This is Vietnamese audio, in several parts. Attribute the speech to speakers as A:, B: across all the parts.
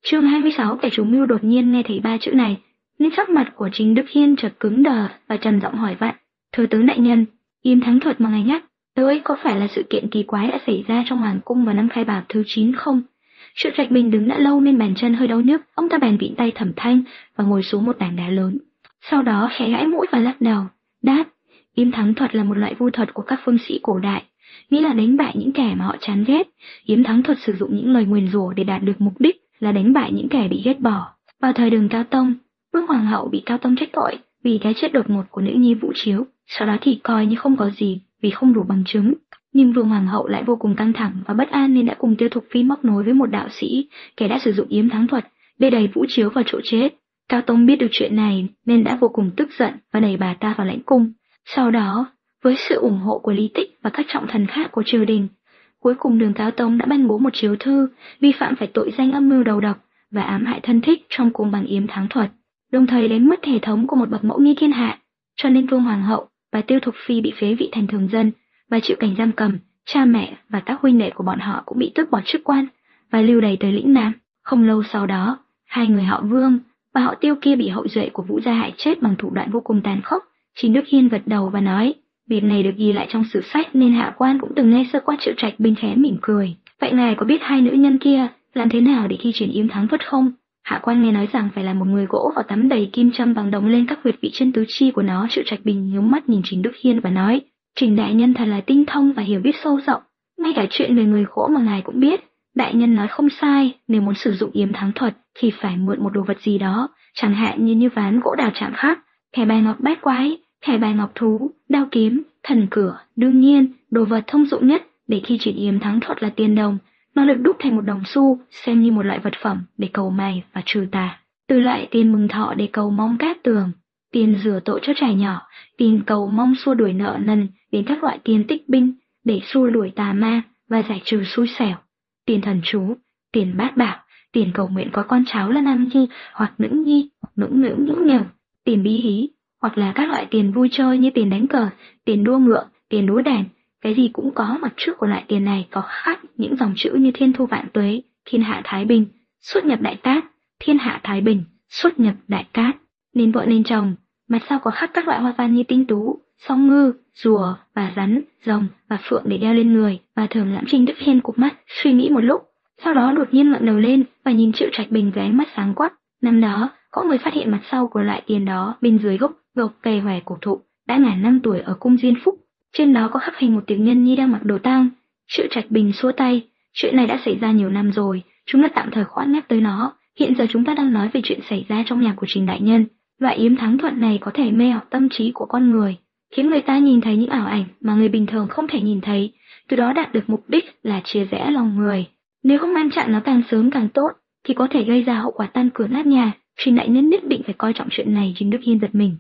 A: Chương 26, kẻ chủ mưu đột nhiên nghe thấy ba chữ này, nên sắc mặt của Trình Đức Hiên chợt cứng đờ và trầm giọng hỏi vặn: "Thừa tướng đại nhân, Yếm Thắng Thuật mà ngài nhắc tới có phải là sự kiện kỳ quái đã xảy ra trong hoàng cung vào năm khai bảo thứ 9 không?" Triệu Trạch Bình đứng đã lâu nên bàn chân hơi đau nhức, ông ta bèn vịn tay Thẩm Thanh và ngồi xuống một tảng đá lớn. Sau đó khẽ gãi mũi và lắc đầu, đáp: Yếm Thắng Thuật là một loại vu thuật của các phương sĩ cổ đại, nghĩa là đánh bại những kẻ mà họ chán ghét. Yếm Thắng Thuật sử dụng những lời nguyền rủa để đạt được mục đích là đánh bại những kẻ bị ghét bỏ. Vào thời Đường Cao Tông, Vương Hoàng hậu bị Cao Tông trách tội vì cái chết đột ngột của nữ nhi Vũ Chiếu, sau đó thì coi như không có gì vì không đủ bằng chứng. Nhưng Vương Hoàng hậu lại vô cùng căng thẳng và bất an nên đã cùng Tiêu Thục Phi móc nối với một đạo sĩ, kẻ đã sử dụng Yếm Thắng Thuật để đẩy Vũ Chiếu vào chỗ chết. Cao Tông biết được chuyện này nên đã vô cùng tức giận và đẩy bà ta vào lãnh cung. Sau đó, với sự ủng hộ của Lý Tích và các trọng thần khác của triều đình, cuối cùng Đường Cao Tông đã ban bố một chiếu thư vi phạm phải tội danh âm mưu đầu độc và ám hại thân thích trong cùng bằng Yếm Thắng Thuật, đồng thời đánh mất thể thống của một bậc mẫu nghi thiên hạ, cho nên Vương Hoàng hậu và Tiêu Thục Phi bị phế vị thành thường dân và chịu cảnh giam cầm. Cha mẹ và các huynh đệ của bọn họ cũng bị tước bỏ chức quan và lưu đày tới lĩnh Nam. Không lâu sau đó, hai người họ Vương và họ Tiêu kia bị hậu duệ của Vũ gia hại chết bằng thủ đoạn vô cùng tàn khốc. Trình Đức Hiên gật đầu và nói, việc này được ghi lại trong sử sách nên hạ quan cũng từng nghe sơ qua. Triệu Trạch Bình khẽ mỉm cười. Vậy ngài có biết hai nữ nhân kia làm thế nào để thi triển Yếm Thắng Thuật không? Hạ quan nghe nói rằng phải là một người gỗ vào tắm đầy kim châm bằng đồng lên các huyệt vị trên tứ chi của nó. Triệu Trạch Bình nhướng mắt nhìn Trình Đức Hiên và nói, Trình đại nhân thật là tinh thông và hiểu biết sâu rộng, ngay cả chuyện về người gỗ mà ngài cũng biết. Đại nhân nói không sai, nếu muốn sử dụng Yếm Thắng Thuật thì phải mượn một đồ vật gì đó, chẳng hạn như ván gỗ đào chạm khắc, thẻ bài ngọc bát quái, thẻ bài ngọc thú, đao kiếm, thần cửa. Đương nhiên, đồ vật thông dụng nhất để thi triển Yếm Thắng Thuật là tiền đồng. Nó được đúc thành một đồng xu, xem như một loại vật phẩm để cầu may và trừ tà. Từ loại tiền mừng thọ để cầu mong cát tường, tiền rửa tội cho trẻ nhỏ, tiền cầu mong xua đuổi nợ nần, đến các loại tiền tích binh để xua đuổi tà ma và giải trừ xui xẻo, tiền thần chú, tiền bát bảo, tiền cầu nguyện có con cháu là nam nhi hoặc nữ nhi, nữ nữ nữ nghèo, tiền bí hí, hoặc là các loại tiền vui chơi như tiền đánh cờ, tiền đua ngựa, tiền đúa đèn. Cái gì cũng có, mặt trước của loại tiền này có khắc những dòng chữ như thiên thu vạn tuế, thiên hạ thái bình, xuất nhập đại cát, thiên hạ thái bình, xuất nhập đại cát. Nên vợ nên chồng, mặt sau có khắc các loại hoa văn như tinh tú, song ngư, rùa và rắn, rồng và phượng để đeo lên người. Và Thường Lãm Trình Đức Hiên cụp mắt, suy nghĩ một lúc, sau đó đột nhiên ngẩng đầu lên và nhìn Triệu Trạch Bình với ánh mắt sáng quắc. Năm đó, có người phát hiện mặt sau của loại tiền đó bên dưới gốc cây hòe cổ thụ đã ngàn năm tuổi ở cung Diên Phúc. Trên đó có khắc hình một tiểu nhân nhi đang mặc đồ tang. Triệu Trạch Bình xua tay, chuyện này đã xảy ra nhiều năm rồi, chúng ta tạm thời khoan nhắc tới nó. Hiện giờ chúng ta đang nói về chuyện xảy ra trong nhà của Trình đại nhân. Loại Yếm Thắng Thuật này có thể mê hoặc tâm trí của con người, khiến người ta nhìn thấy những ảo ảnh mà người bình thường không thể nhìn thấy, từ đó đạt được mục đích là chia rẽ lòng người. Nếu không ngăn chặn nó càng sớm càng tốt, thì có thể gây ra hậu quả tan cửa nát nhà. Trình đại nhân nhất định phải coi trọng chuyện này. Trình Đức Hiên giật mình.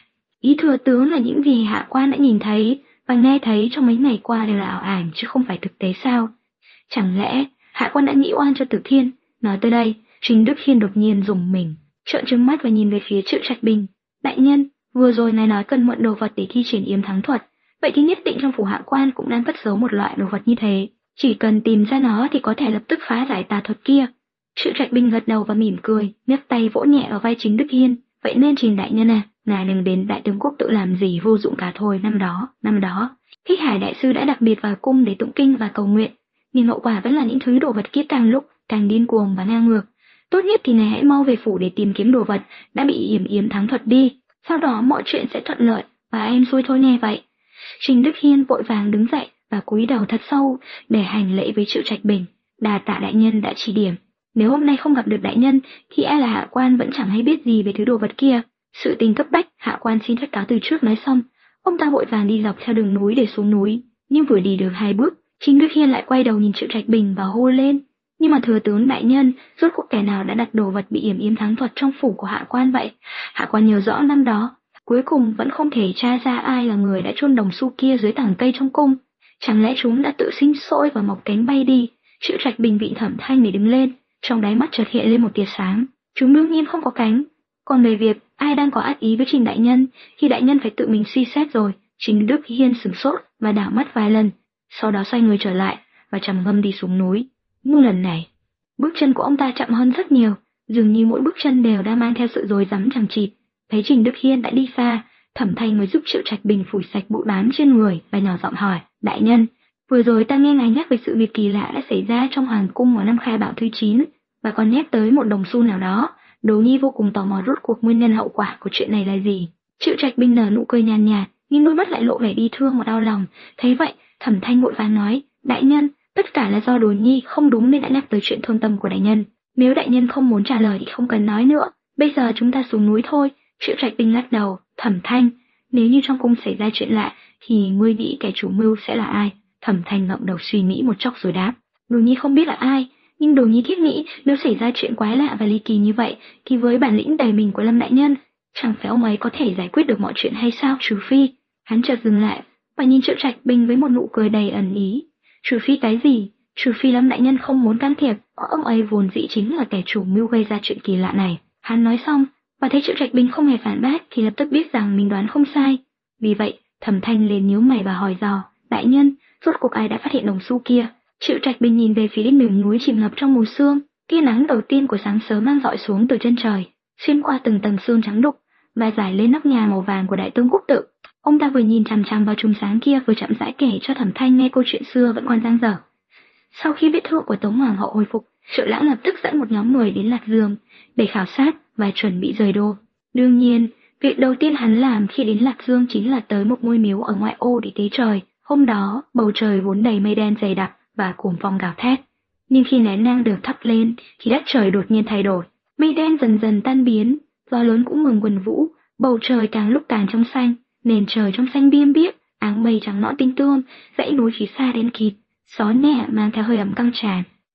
A: Ý thừa tướng là những gì hạ quan đã nhìn thấy và nghe thấy trong mấy ngày qua đều là ảo ảnh chứ không phải thực tế sao? Chẳng lẽ hạ quan đã nghĩ oan cho Tử Thiên? Nói tới đây, Trình Đức Hiên đột nhiên rùng mình, trợn trừng mắt và nhìn về phía Triệu Trạch Bình. Đại nhân, vừa rồi ngài nói cần mượn đồ vật để thi triển Yếm Thắng Thuật, vậy thì nhất định trong phủ hạ quan cũng đang cất giấu một loại đồ vật như thế. Chỉ cần tìm ra nó thì có thể lập tức phá giải tà thuật kia. Triệu Trạch Bình gật đầu và mỉm cười, nhấc tay vỗ nhẹ ở vai Trình Đức Hiên. Vậy nên Trình đại nhân à, ngài đừng đến Đại Tướng Quốc tự làm gì vô dụng cả thôi. Năm đó, Thích Hải đại sư đã đặc biệt vào cung để tụng kinh và cầu nguyện, nhưng hậu quả vẫn là những thứ đồ vật kia càng lúc càng điên cuồng và ngang ngược. Tốt nhất thì ngài hãy mau về phủ để tìm kiếm đồ vật đã bị Yếm Thắng Thuật đi, sau đó mọi chuyện sẽ thuận lợi và em xuôi thôi nghe vậy. Trình Đức Hiên vội vàng đứng dậy và cúi đầu thật sâu để hành lễ với Triệu Trạch Bình. Đà tạ đại nhân đã chỉ điểm. Nếu hôm nay không gặp được đại nhân thì e là hạ quan vẫn chẳng hay biết gì về thứ đồ vật kia. Sự tình cấp bách, hạ quan xin phép cáo từ trước. Nói xong, ông ta vội vàng đi dọc theo đường núi để xuống núi. Nhưng vừa đi được 2 bước, Trình Đức Hiên lại quay đầu nhìn Triệu Trạch Bình và hô lên. Nhưng mà thừa tướng đại nhân, rốt cuộc kẻ nào đã đặt đồ vật bị Yếm Thắng Thuật trong phủ của hạ quan vậy? Hạ quan nhớ rõ năm đó, cuối cùng vẫn không thể tra ra ai là người đã chôn đồng xu kia dưới tảng cây trong cung. Chẳng lẽ chúng đã tự sinh sôi và mọc cánh bay đi? Triệu Trạch Bình vịn Thẩm Thanh để đứng lên, trong đáy mắt chợt hiện lên một tia sáng. Chúng đương nhiên không có cánh. Còn về việc ai đang có ác ý với Trình đại nhân thì đại nhân phải tự mình suy xét rồi. Trình Đức Hiên sửng sốt và đảo mắt vài lần, sau đó xoay người trở lại và trầm ngâm đi xuống núi. Nhưng lần này, Bước chân của ông ta chậm hơn rất nhiều, dường như mỗi bước chân đều đang mang theo sự rối rắm chằng chịt. Thấy Trình Đức Hiên đã đi xa, Thẩm Thanh mới giúp Triệu Trạch Bình phủi sạch bụi bám trên người và nhỏ giọng hỏi: "Đại nhân, vừa rồi ta nghe ngài nhắc về sự việc kỳ lạ đã xảy ra trong hoàng cung vào năm Khai Bảo thứ 9, và còn nhắc tới một đồng xu nào đó. Đỗ Nhi vô cùng tò mò rốt cuộc nguyên nhân hậu quả của chuyện này là gì." Triệu Trạch Bình nở nụ cười nhàn nhạt, nhưng đôi mắt lại lộ vẻ bi thương và đau lòng. Thấy vậy, Thẩm Thanh vội vàng nói: "Đại nhân, tất cả là do Đỗ Nhi không đúng nên đã nhắc tới chuyện thôn tâm của đại nhân. Nếu đại nhân không muốn trả lời thì không cần nói nữa. Bây giờ chúng ta xuống núi thôi." Triệu Trạch Bình lắc đầu: "Thẩm Thanh, nếu như trong cung xảy ra chuyện lạ, thì ngươi nghĩ kẻ chủ mưu sẽ là ai?" Thẩm Thanh ngậm đầu suy nghĩ một chốc rồi đáp: "Đỗ Nhi không biết là ai, nhưng Đỗ Nhi thiết nghĩ nếu xảy ra chuyện quái lạ và ly kỳ như vậy, thì với bản lĩnh đầy mình của Lâm đại nhân, chẳng phải ông ấy có thể giải quyết được mọi chuyện hay sao? Trừ phi..." Hắn chợt dừng lại và nhìn Triệu Trạch Bình với một nụ cười đầy ẩn ý. "Trừ phi cái gì?" "Trừ phi Lâm đại nhân không muốn can thiệp, ông ấy vốn dĩ chính là kẻ chủ mưu gây ra chuyện kỳ lạ này." Hắn nói xong và thấy Triệu Trạch Bình không hề phản bác thì lập tức biết rằng mình đoán không sai. Vì vậy, Thẩm Thanh liền nhíu mày và hỏi dò: "Đại nhân, rốt cuộc ai đã phát hiện đồng xu kia?" Triệu Trạch Bình nhìn về phía đỉnh miệng núi chìm ngập trong mù sương. Tia nắng đầu tiên của sáng sớm mang rọi xuống từ chân trời, xuyên qua từng tầng sương trắng đục và rải lên nóc nhà màu vàng của Đại Tương Quốc tự. Ông ta vừa nhìn chằm chằm vào chùm sáng kia, vừa chậm rãi kể cho Thẩm Thanh nghe câu chuyện xưa vẫn còn dang dở. Sau khi vết thương của Tống Hoàng hậu hồi phục, Triệu Lãng lập tức dẫn một nhóm người đến Lạc Dương để khảo sát và chuẩn bị rời đô. Đương nhiên, việc đầu tiên hắn làm khi đến Lạc Dương chính là tới một ngôi miếu ở ngoại ô để tế trời. Hôm đó, bầu trời vốn đầy mây đen dày đặc và cuồng phong gào thét. Nhưng khi nén nhang được thắp lên, thì đất trời đột nhiên thay đổi. Mây đen dần dần tan biến, gió lớn cũng ngừng quần vũ, bầu trời càng lúc càng trong xanh, nền trời trong xanh biếc biếc, áng mây trắng nõn tinh tươm, dãy núi phía xa đen kịt, gió nhẹ mang theo hơi ẩm căng tràn